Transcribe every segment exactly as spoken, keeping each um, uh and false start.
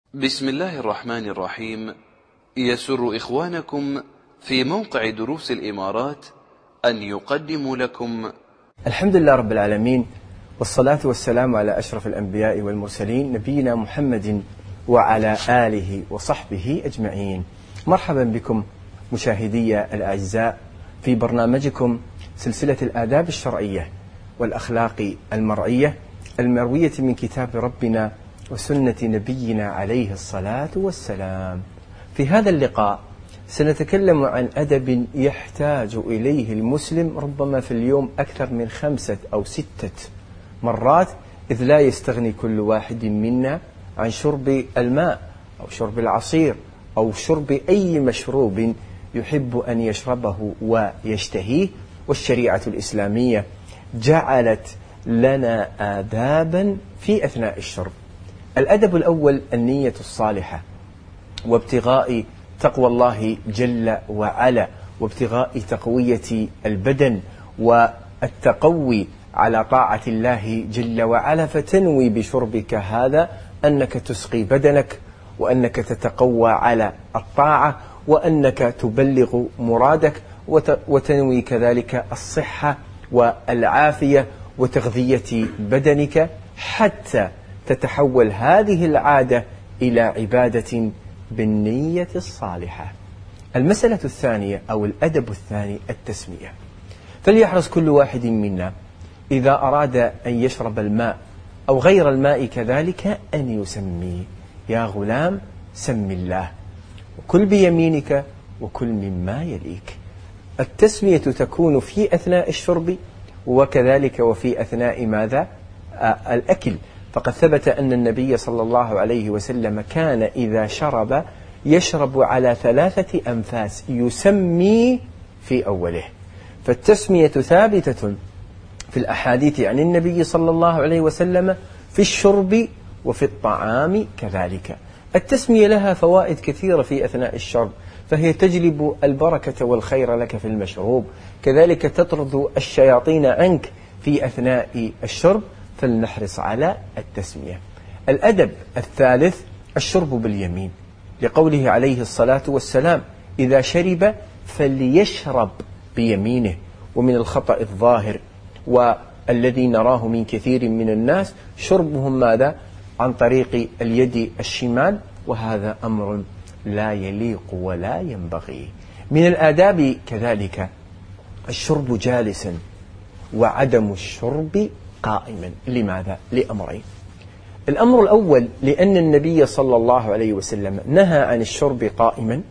بسم الله الرحمن الرحيم. يسر إخوانكم في موقع دروس الإمارات أن يقدموا لكم الحمد لله رب العالمين، والصلاة والسلام على أشرف الأنبياء والمرسلين نبينا محمد وعلى آله وصحبه أجمعين. مرحبا بكم مشاهدي الأعزاء في برنامجكم سلسلة الآداب الشرعية والأخلاق المرعية المروية من كتاب ربنا وسنة نبينا عليه الصلاة والسلام. في هذا اللقاء سنتكلم عن أدب يحتاج إليه المسلم ربما في اليوم أكثر من خمسة أو ستة مرات، إذ لا يستغني كل واحد منا عن شرب الماء أو شرب العصير أو شرب أي مشروب يحب أن يشربه ويشتهيه. والشريعة الإسلامية جعلت لنا آدابا في أثناء الشرب. الأدب الأول النية الصالحة، وابتغاء تقوى الله جل وعلا، وابتغاء تقوية البدن والتقوي على طاعة الله جل وعلا، فتنوي بشربك هذا أنك تسقي بدنك، وأنك تتقوى على الطاعة، وأنك تبلغ مرادك، وتنوي كذلك الصحة والعافية وتغذية بدنك، حتى تتحول هذه العادة إلى عبادة بالنية الصالحة. المسألة الثانية أو الأدب الثاني التسمية. فليحرص كل واحد منا إذا أراد أن يشرب الماء أو غير الماء كذلك أن يسمي: يا غلام سم الله، وكل بيمينك وكل مما يليك. التسمية تكون في أثناء الشرب وكذلك وفي أثناء ماذا؟ آه الأكل. فقد ثبت أن النبي صلى الله عليه وسلم كان إذا شرب يشرب على ثلاثة أنفاس يسمي في أوله. فالتسمية ثابتة في الأحاديث عن النبي صلى الله عليه وسلم في الشرب وفي الطعام كذلك. التسمية لها فوائد كثيرة في أثناء الشرب، فهي تجلب البركة والخير لك في المشروب، كذلك تطرد الشياطين عنك في أثناء الشرب، فلنحرص على التسمية. الأدب الثالث الشرب باليمين، لقوله عليه الصلاة والسلام: إذا شرب فليشرب بيمينه. ومن الخطأ الظاهر والذي نراه من كثير من الناس شربهم ماذا؟ عن طريق اليد الشمال، وهذا أمر لا يليق ولا ينبغي. من الآداب كذلك الشرب جالسا وعدم الشرب قائما. لماذا؟ لأمرين. الأمر الأول لأن النبي صلى الله عليه وسلم نهى عن الشرب قائما،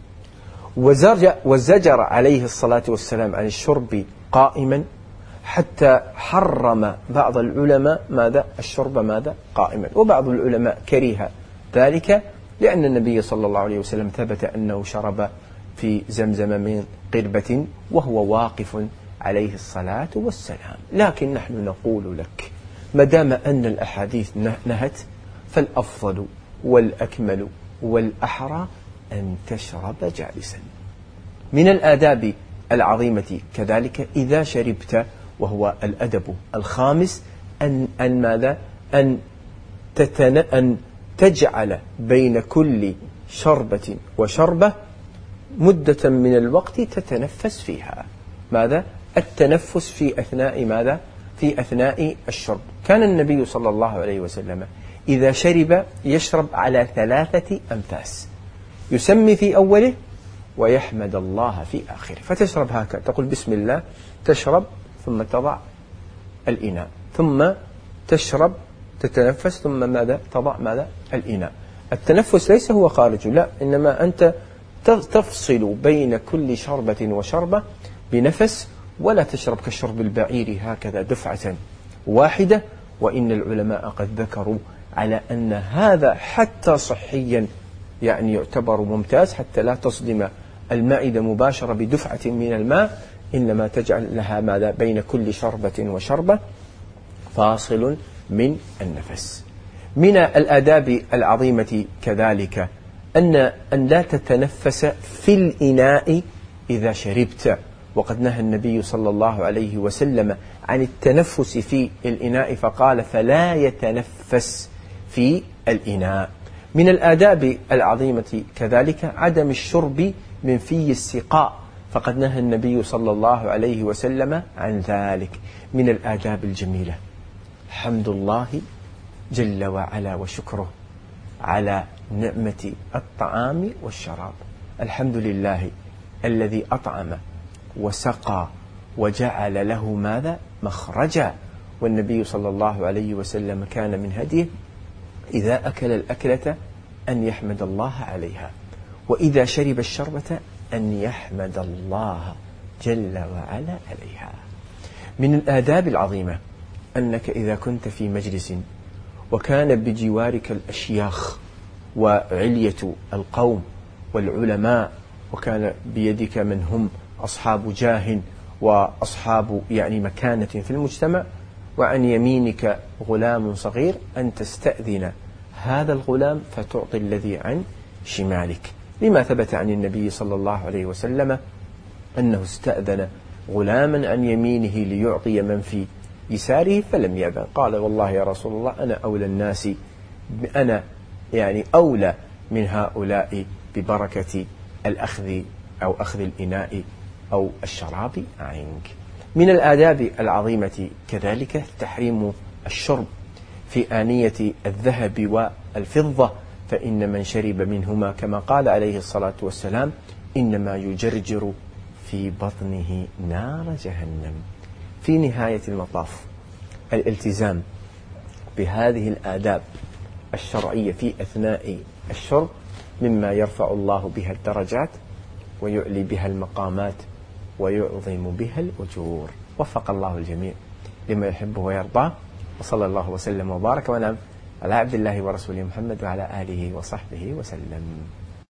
وزجر عليه الصلاة والسلام عن الشرب قائما، حتى حرم بعض العلماء ماذا؟ الشرب ماذا؟ قائما. وبعض العلماء كره ذلك لأن النبي صلى الله عليه وسلم ثبت أنه شرب في زمزم من قربة وهو واقف عليه الصلاة والسلام. لكن نحن نقول لك ما دام أن الأحاديث نهت، فالأفضل والأكمل والأحرى أن تشرب جالسا. من الآداب العظيمة كذلك إذا شربت، وهو الأدب الخامس، أن أن ماذا؟ أن تتن أن تجعل بين كل شربة وشربة مدة من الوقت تتنفس فيها. ماذا؟ التنفس في أثناء ماذا؟ في أثناء الشرب. كان النبي صلى الله عليه وسلم إذا شرب يشرب على ثلاثة أنفاس، يسمي في أوله ويحمد الله في آخره. فتشرب هكذا، تقول بسم الله، تشرب ثم تضع الإناء، ثم تشرب تتنفس، ثم ماذا؟ تضع ماذا؟ الإناء. التنفس ليس هو خارج، لا، إنما أنت تفصل بين كل شربة وشربة بنفس، ولا تشرب كشرب البعير هكذا دفعة واحدة. وإن العلماء قد ذكروا على أن هذا حتى صحيا يعني يعتبر ممتاز، حتى لا تصدم المعدة مباشرة بدفعة من الماء، إنما تجعل لها ماذا؟ بين كل شربة وشربة فاصل من النفس. من الآداب العظيمة كذلك أن أن لا تتنفس في الإناء إذا شربت، وقد نهى النبي صلى الله عليه وسلم عن التنفس في الإناء، فقال: فلا يتنفس في الإناء. من الآداب العظيمة كذلك عدم الشرب من في السقاء، فقد نهى النبي صلى الله عليه وسلم عن ذلك. من الآداب الجميلة حمد الله جل وعلا وشكره على نعمة الطعام والشراب. الحمد لله الذي أطعم وسقى وجعل له ماذا؟ مخرجا. والنبي صلى الله عليه وسلم كان من هديه إذا أكل الأكلة أن يحمد الله عليها، وإذا شرب الشربة أن يحمد الله جل وعلا عليها. من الآداب العظيمة أنك إذا كنت في مجلس وكان بجوارك الأشياخ وعلية القوم والعلماء، وكان بيدك من هم أصحاب جاه وأصحاب يعني مكانة في المجتمع، وعن يمينك غلام صغير، أن تستأذن هذا الغلام فتعطي الذي عن شمالك، لما ثبت عن النبي صلى الله عليه وسلم أنه استأذن غلاما عن يمينه ليعطي من في يساره فلم يأذن، قال والله يا رسول الله أنا أولى الناس، أنا يعني أولى من هؤلاء ببركة الأخذ أو أخذ الإناء أو الشراب عنك. من الآداب العظيمة كذلك تحريم الشرب في آنية الذهب والفضة، فإن من شرب منهما كما قال عليه الصلاة والسلام إنما يجرجر في بطنه نار جهنم. في نهاية المطاف الالتزام بهذه الآداب الشرعية في أثناء الشرب مما يرفع الله بها الدرجات ويعلي بها المقامات ويعظم بها الأجور. وفق الله الجميع لما يحبه ويرضاه، وصلى الله وسلم وبارك ونعم على عبد الله ورسوله محمد وعلى آله وصحبه وسلم.